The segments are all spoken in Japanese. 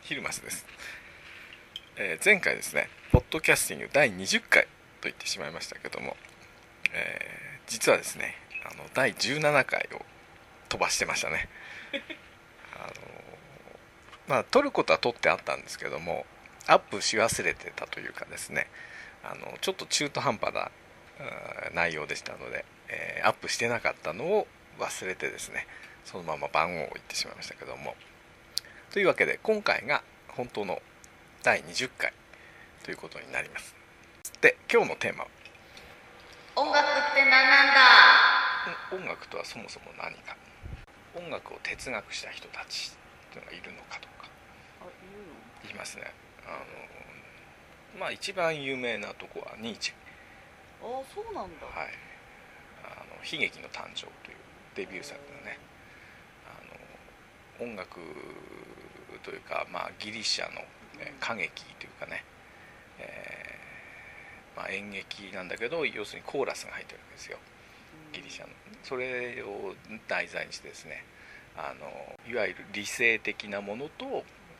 ヒルマスです。前回ですね、ポッドキャスティング第20回と言ってしまいましたけども、実はですね、第17回を飛ばしてましたね。撮ることは撮ってあったんですけども、アップし忘れてたというかですね、ちょっと中途半端な内容でしたので、アップしてなかったのを忘れてですね、そのまま番号を言ってしまいましたけども、というわけで今回が本当の第20回ということになります。で、今日のテーマは音楽って何なんだ。 音楽とはそもそも何か、音楽を哲学した人たちというのがいるのかとか言いますね。一番有名なとこはニーチェ。 そうなんだ。 はい。悲劇の誕生というデビュー作のね、音楽というか、ギリシャの歌劇というかね、演劇なんだけど、要するにコーラスが入ってるわけですよ、ギリシャの。それを題材にしてですね、いわゆる理性的なものと、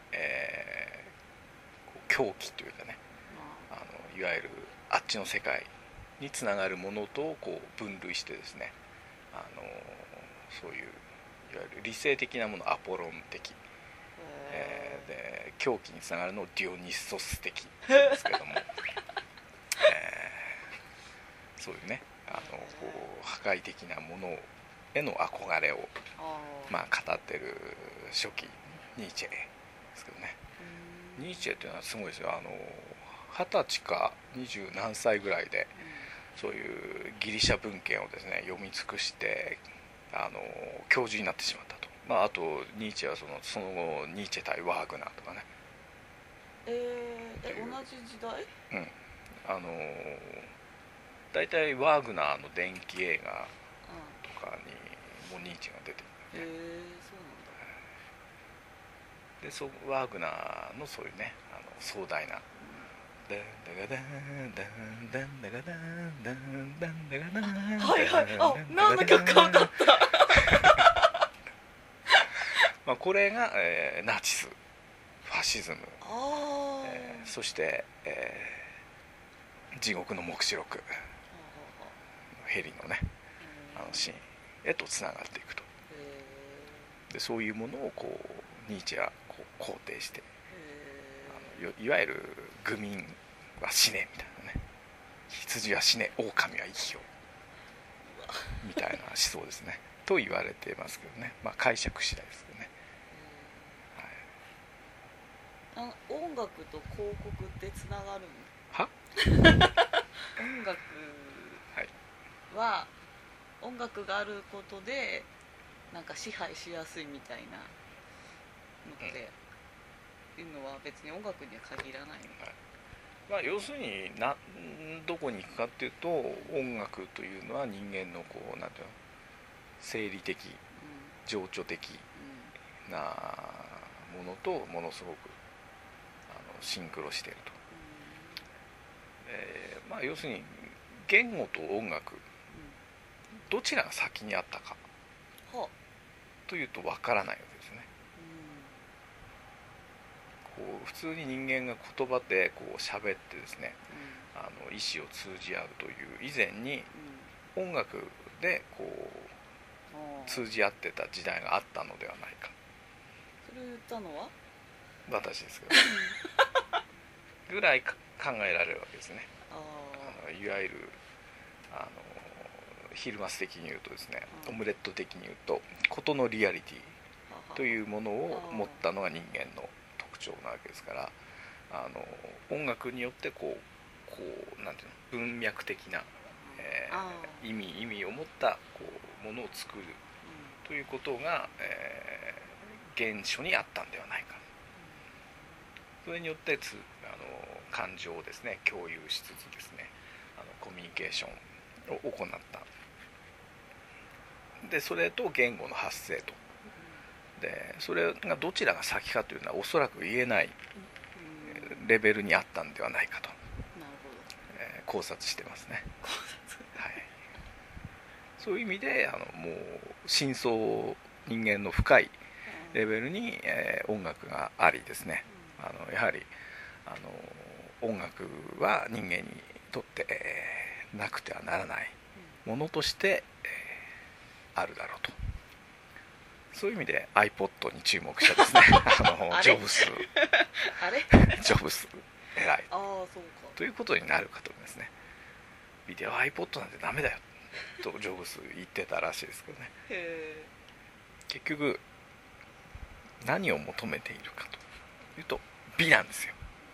狂気というかね、いわゆるあっちの世界につながるものとこう分類してですね、そういういわゆる理性的なものアポロン的、で狂気につながるのをディオニッソス的なんですけども、そういうね、こう破壊的なものへの憧れを語ってる初期ニーチェですけどね。ニーチェっていうのはすごいですよ。20歳か20何歳ぐらいで、そういうギリシャ文献をですね読み尽くして教授になってしまったと。あとニーチェはその後ニーチェ対ワーグナーとかね。 同じ時代？ だいたいワーグナーの電気映画とかにもニーチェが出てる、ね。 そうなんだ。 でワーグナーのそういうね壮大なはいはい、何の曲か分かった。 これが、ナチス、ファシズム、そして、地獄の黙示録、ヘリのねシーンへとつながっていくと。でそういうものをこうニーチェはこう肯定して、いわゆる愚民は死ねみたいなね、羊は死ね狼は生きよみたいな思想ですねと言われていますけどね。解釈次第ですけどね。 音楽と広告ってつながるの？ は音楽は、音楽があることでなんか支配しやすいみたいなのって、いうのは別に音楽には限らないの？ 要するにどこに行くかっていうと、音楽というのは人間のこうなんていうの、生理的、情緒的なものとものすごくシンクロしていると。要するに言語と音楽、どちらが先にあったかというと分からないわけですね。こう普通に人間が言葉でこう喋ってですね、意思を通じ合うという以前に、音楽でこう通じ合ってた時代があったのではないか。 それを言ったのは私ですけどぐらい考えられるわけですね。いわゆるヒルマス的に言うとですね、オムレット的に言うと事のリアリティというものを持ったのが人間の特徴なわけですから、音楽によってこうなんていうの、文脈的な、意味を持ったこうものを作るということが、原初にあったんではないか。それによって感情をですね共有しつつですね、コミュニケーションを行った。でそれと言語の発生と。でそれがどちらが先かというのはおそらく言えないレベルにあったんではないかと、考察してますね。はい、そういう意味でもう深層人間の深いレベルに、音楽がありですね、 やはり音楽は人間にとって、なくてはならないものとして、あるだろうと、そういう意味で iPod に注目したですねジョブスあれジョブス偉いそうかということになるかと思いますね。ビデオ iPod なんてダメだよとジョブス言ってたらしいですけどね。結局何を求めているかというと美なんですよ。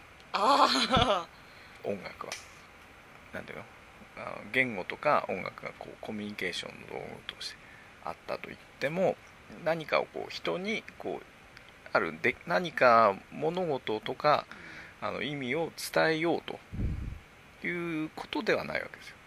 音楽はなんていうの、言語とか音楽がこうコミュニケーションの道具としてあったと言っても、何かをこう人にこうあるで何か物事とか意味を伝えようということではないわけですよ。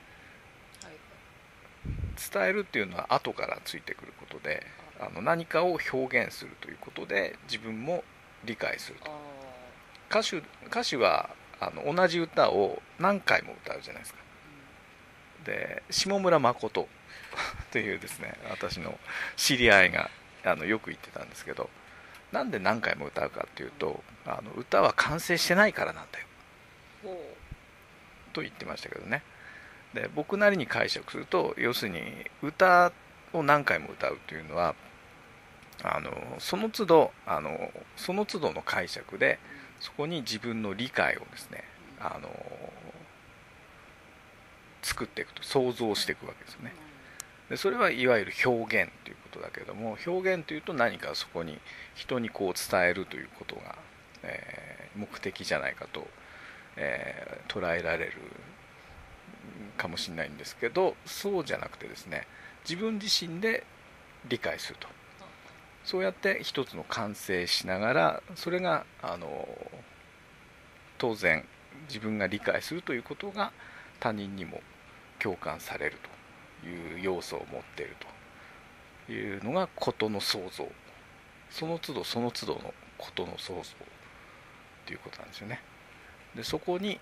伝えるっていうのは後からついてくることで、何かを表現するということで自分も理解すると。歌手は同じ歌を何回も歌うじゃないですか。で下村誠というですね、私の知り合いがよく言ってたんですけど、なんで何回も歌うかっていうと、歌は完成してないからなんだよと言ってましたけどね。で僕なりに解釈すると、要するに歌を何回も歌うというのはその都度の解釈でそこに自分の理解をですね作っていくと、想像していくわけですよね。でそれはいわゆる表現ということだけれども、表現というと何かそこに人にこう伝えるということが、目的じゃないかと、捉えられるかもしれないんですけど、そうじゃなくてですね、自分自身で理解すると、そうやって一つの完成しながら、それが当然自分が理解するということが他人にも共感されるという要素を持っているというのがことの創造、その都度その都度のことの創造ということなんですよね。でそこに、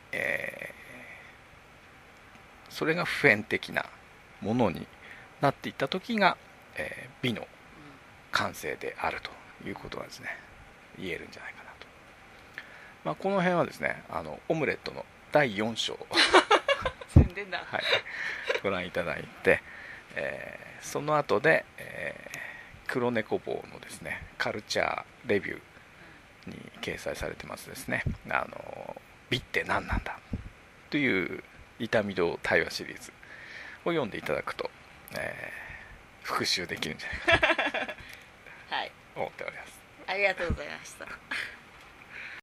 それが普遍的なものになっていった時が、美の完成であるということがですね、言えるんじゃないかなと。この辺はですね、オムレットの第4章宣伝だ、 はい、ご覧いただいて、その後で、黒猫坊のですねカルチャーレビューに掲載されてますですね、美って何なんだという痛み堂対話シリーズを読んでいただくと、復習できるんじゃないかとはい、 思っております。 ありがとうございました。